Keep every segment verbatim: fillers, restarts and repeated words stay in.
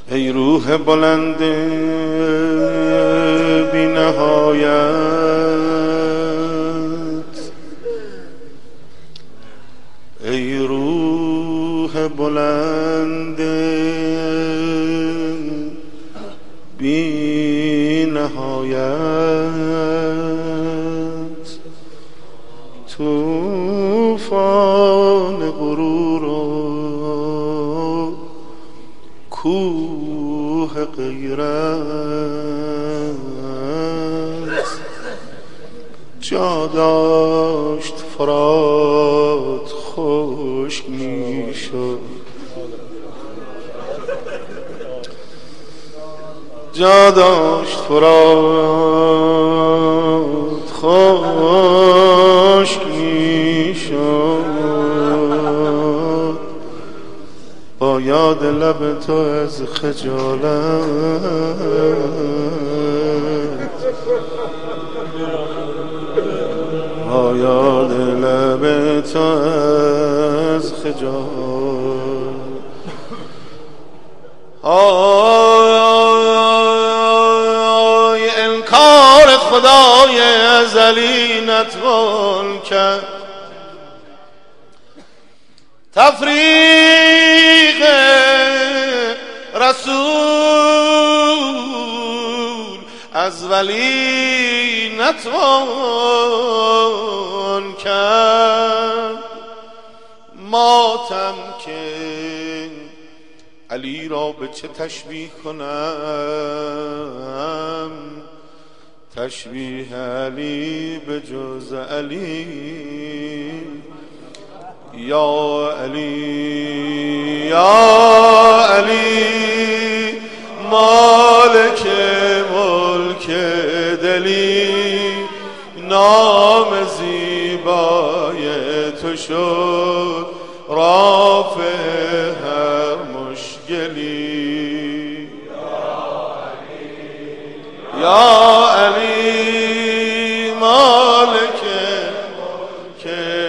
ای روح بلند بی نهایت، ای روح بلند بی نهایت، طوفان غرور و کوه غیرت، جا داشت فرات خشک می شد، جا داشت فرات خشک می شد، با یاد لب تو از خجالت، با یاد لب تو از خجالت. آی انکار خدای ازلی نتوان کرد، تفریق رسول از ولی نتوان کرد، ماتم که علی را به چه تشبیه کنم، تشبیه علی به جز علی، یا علی یا علی مالک ملک دلی، نام زیبای تو شد رافع هر مشکلی، یا علی مالک ملک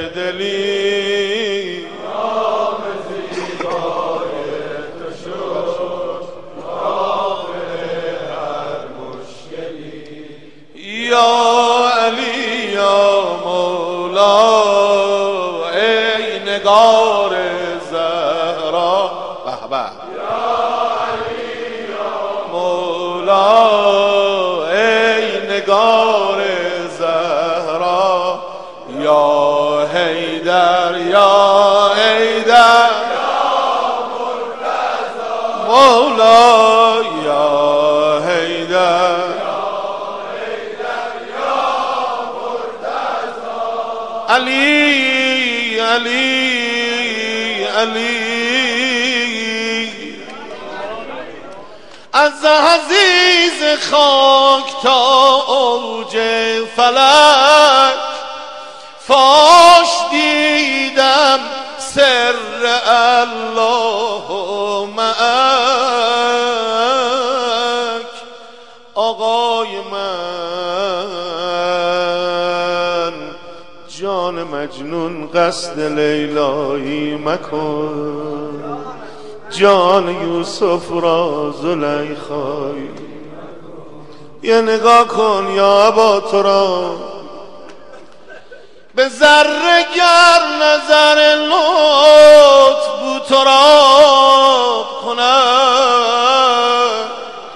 دلی، نام زیبای تو شد رافع هر مشکلی، یا علی یا مولا ای نگار زهرا، به به، یا علی یا مولا ای نگار زهرا، یا حیدر یا حیدر یا مرتضی مولا، یا حیدر یا حیدر یا مرتضی، علی علی علی از عزیز خاک تا اوج فلک، فاش دیدم سر الله معک، آقای من جان مجنون قصد لیلایی مکن، جان یوسف را زلیخایی، یه نگاه کن یا ابا ترا به ذره گر نظر لطف بو تراب کنم.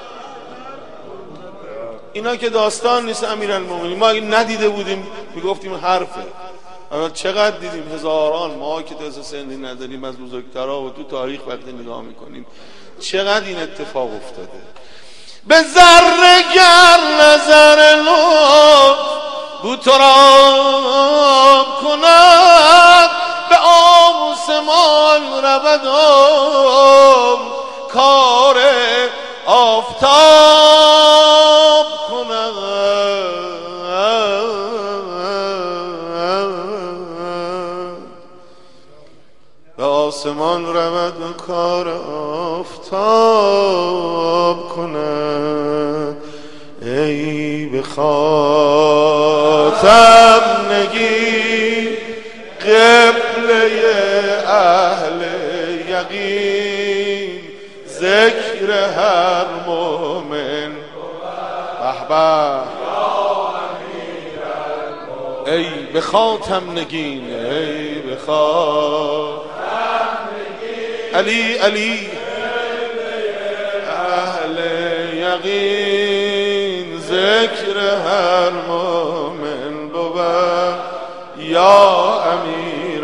اینا که داستان نیست امیرالمومنین، ما اگه ندیده بودیم میگفتیم حرفه، اما چقدر دیدیم هزاران، ما که تازه سنی نداریم از بزرگترها و تو تاریخ وقتی نگاه میکنیم چقدر این اتفاق افتاده. به ذره گر نظر لطف بو تراب کند، به آسمان رودم کار آفتاب کند، به آسمان رود و کار آفتاب کند. ای به خاتم نگی قبله اهل یقین، ذکر ذکر هر مومن. به به ای به خاتم نگین، ای به خاتم علی علی اهل یقین ذکر هر مومن بود یا امیر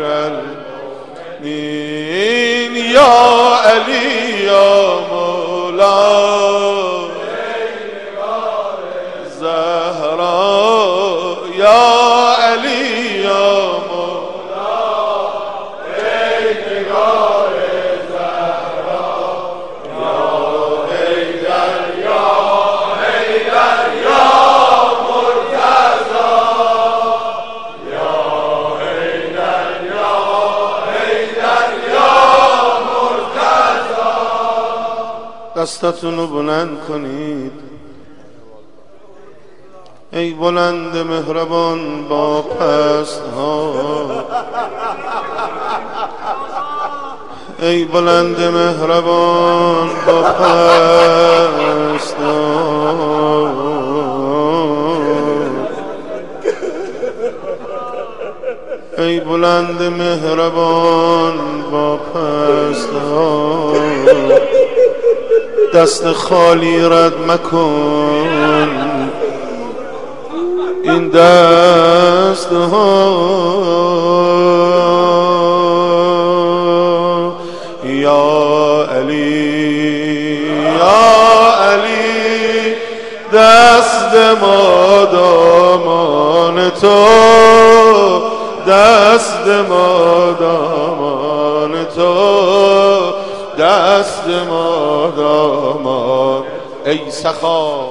المؤمنین یا علی یا مولا زهرا یا علی یا مولا ای نگار زهرا یا حیدر یا حیدر یا مرتضی یا حیدر یا حیدر یا مرتضی. دستتون رو بلند کنید ای بلند مهربان با پست ها، ای بلند مهربان با پست ها، ای بلند مهربان با پست ها، دست خالی رد مکن این دست ها یا علی یا علی. دست ما دامان تو، دست ما دامان تو، دست ما دامان. ای سخا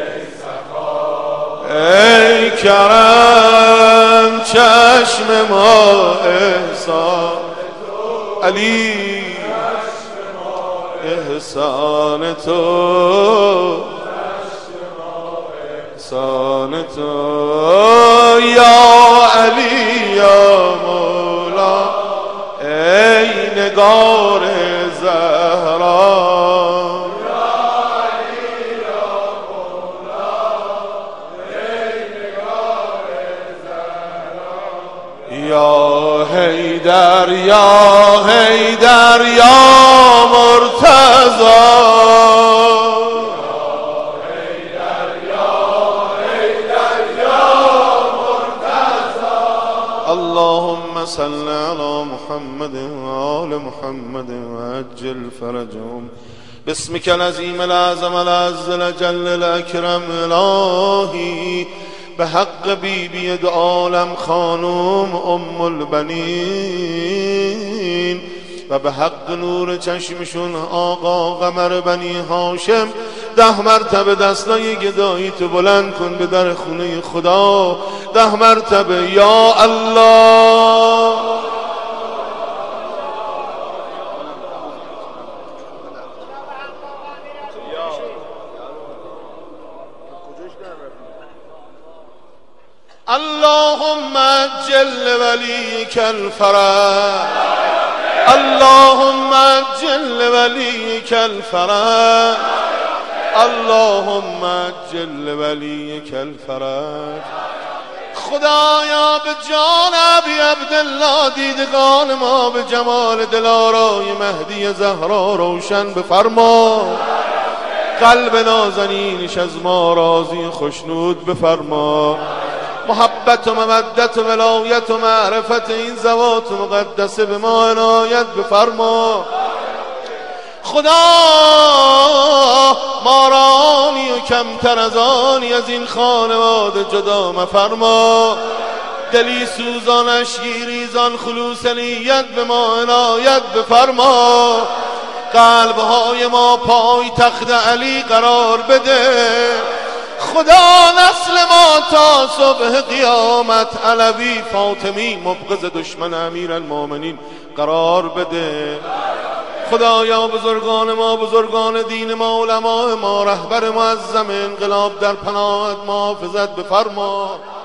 ای کرم چشم ما احسان علی احسان تو، احسان تو یا علی یا مولا ای نگار زهرا یا حیدر یا حیدر یا مرتضی یا حیدر یا حیدر یا مرتضی. اللهم صل علی محمد و آل محمد وعجل فرجهم باسمك العظیم الأعظم الأعز الأجل الأكرم. الهی به حق بی بی دو عالم خانم ام البنین و به حق نور چشمشون آقا قمر بنی هاشم ده مرتبه دستای گدایی تو بلند کن به در خونه خدا. ده مرتبه یا الله اللهم عجل وليك الفرج، اللهم عجل وليك الفرج، اللهم عجل وليك الفرج. خدایا به جان ابی عبدالله دیدگان ما به جمال دلارای مهدی زهرا روشن بفرما. قلب نازنینش از ما راضی خشنود بفرما. محبت و مودت و ولایت و معرفت این ذوات مقدسه به ما عنایت بفرما. خدا ما رانی و کمتر از آنی از این خانواده جدا مفرما. دلی سوزانش گیریزان خلوص نیت به ما عنایت بفرما. قلبهای ما پای تخت علی قرار بده. خدا نسل ما تا صبح قیامت علوی فاطمی مبغض دشمن امیر المؤمنین قرار بده. خدایا بزرگان ما، بزرگان دین ما، علماء ما، رهبر معظم انقلاب در پناهت محافظت بفرما.